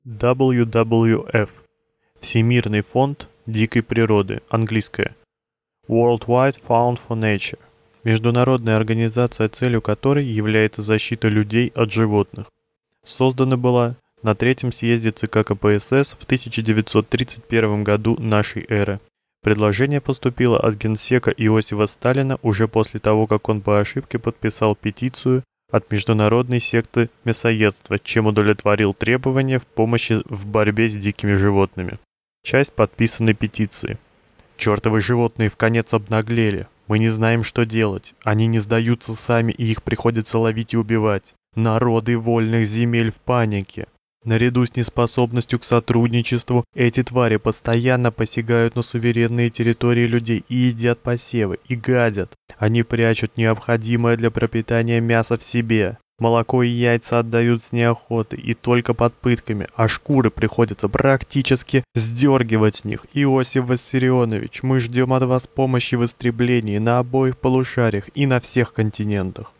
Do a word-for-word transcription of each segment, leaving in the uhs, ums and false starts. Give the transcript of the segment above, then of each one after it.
дабл ю дабл ю эф – Всемирный фонд дикой природы, английское. Worldwide Fund for Nature – международная организация, целью которой является защита людей от животных. Создана была на третьем съезде ЦК КПСС в тысяча девятьсот тридцать первом году нашей эры. Предложение поступило от генсека Иосифа Сталина уже после того, как он по ошибке подписал петицию от международной секты мясоедства, чем удовлетворил требования в помощи в борьбе с дикими животными. Часть подписанной петиции. «Чёртовы животные вконец обнаглели. Мы не знаем, что делать. Они не сдаются сами, и их приходится ловить и убивать. Народы вольных земель в панике. Наряду с неспособностью к сотрудничеству, эти твари постоянно посягают на суверенные территории людей и едят посевы, и гадят. Они прячут необходимое для пропитания мясо в себе. Молоко и яйца отдают с неохотой и только под пытками, а шкуры приходится практически сдергивать с них. Иосиф Виссарионович, мы ждем от вас помощи в истреблении на обоих полушариях и на всех континентах».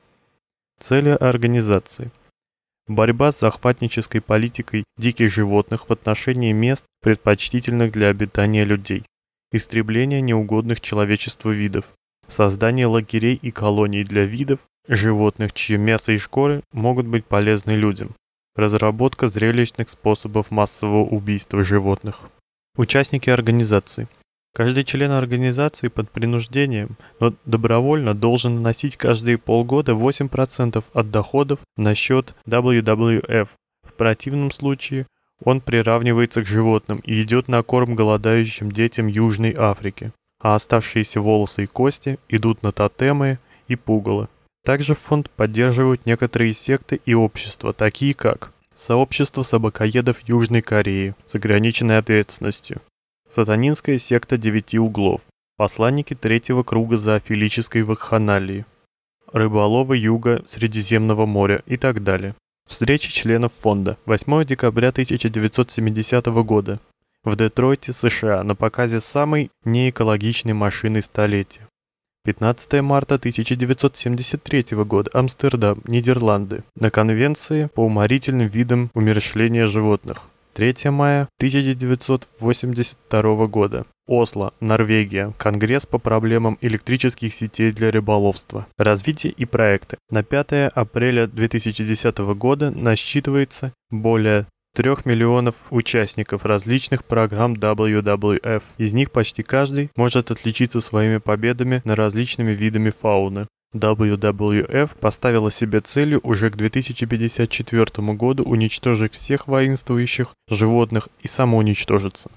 Цели организации. Борьба с захватнической политикой диких животных в отношении мест, предпочтительных для обитания людей. Истребление неугодных человечеству видов. Создание лагерей и колоний для видов животных, чьи мясо и шкуры могут быть полезны людям. Разработка зрелищных способов массового убийства животных. Участники организации. Каждый член организации под принуждением, но добровольно должен вносить каждые полгода восемь процентов от доходов на счет дабл ю дабл ю эф. В противном случае он приравнивается к животным и идет на корм голодающим детям Южной Африки, а оставшиеся волосы и кости идут на тотемы и пугало. Также фонд поддерживают некоторые секты и общества, такие как Сообщество собакоедов Южной Кореи с ограниченной ответственностью, Сатанинская секта девяти углов, посланники третьего круга зоофилической вакханалии, рыболовы юга Средиземного моря и так далее. Встречи членов фонда. восьмого декабря тысяча девятьсот семидесятого года. В Детройте, США, на показе самой неэкологичной машины столетия. пятнадцатого марта тысяча девятьсот семьдесят третьего года. Амстердам, Нидерланды. На конвенции по уморительным видам умерщвления животных. третьего мая тысяча девятьсот восемьдесят второго года. Осло, Норвегия. Конгресс по проблемам электрических сетей для рыболовства. Развитие и проекты. На пятого апреля две тысячи десятого года насчитывается более трех миллионов участников различных программ дабл ю дабл ю эф. Из них почти каждый может отличиться своими победами над различными видами фауны. дабл ю дабл ю эф поставила себе целью уже к две тысячи пятьдесят четвёртому году уничтожить всех воинствующих животных и самоуничтожиться.